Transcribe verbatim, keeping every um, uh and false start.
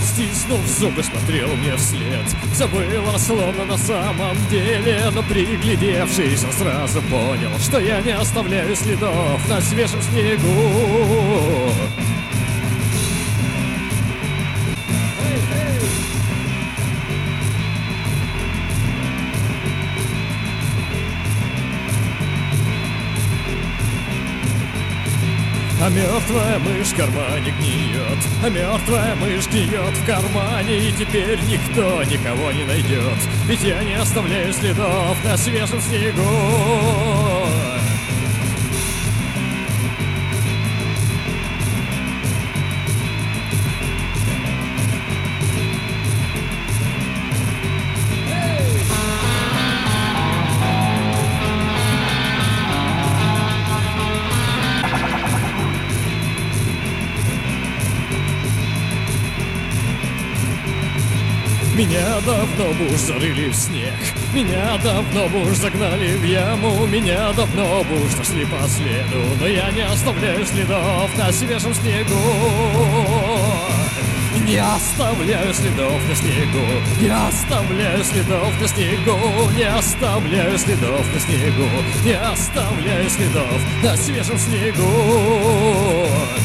стиснув зубы, смотрел мне вслед. Все было словно на самом деле, но приглядевшись, он сразу понял, что я не оставляю следов на свежем снегу. А мертвая мышь в кармане гниет, а мертвая мышь гниет в кармане, и теперь никто никого не найдет, ведь я не оставляю следов на свежем снегу. Меня давно бы уж зарыли в снег, меня давно бы уж загнали в яму, меня давно бы уж нашли по следу, но я не оставляю следов на свежем снегу. Не оставляю следов на снегу, не оставляю следов на снегу, не оставляю следов на снегу, не оставляю следов на свежем снегу.